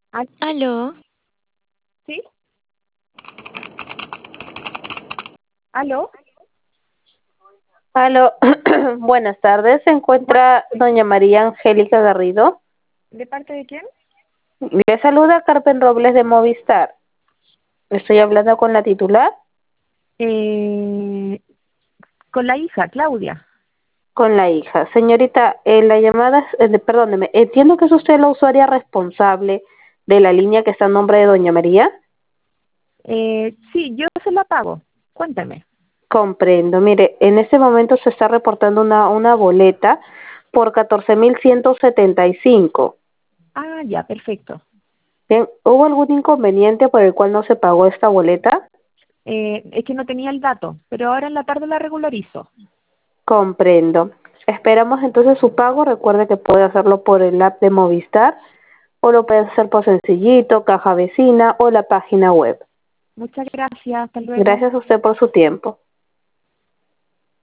Ah, Aló, ¿sí? ¿Aló? Aló, buenas tardes. ¿Se Buen- encuentra doña María Angélica Garrido? ¿De parte de quién? Le saluda Carmen Robles de Movistar. Estoy hablando con la titular, Eh, con la hija, Claudia. con la hija. Señorita, la llamada, perdóneme, entiendo que es usted la usuaria responsable de la línea que está a nombre de doña María. Sí, yo se la pago. Cuéntame. Comprendo. Mire, en este momento se está reportando una boleta por 14.175. Ah, ya, perfecto. Bien, ¿hubo algún inconveniente por el cual no se pagó esta boleta? Es que no tenía el dato, pero ahora en la tarde la regularizo. Comprendo. Esperamos entonces su pago. Recuerde que puede hacerlo por el app de Movistar o lo puede hacer por Sencillito, Caja Vecina o la página web. Muchas gracias. Hasta luego. Gracias a usted por su tiempo.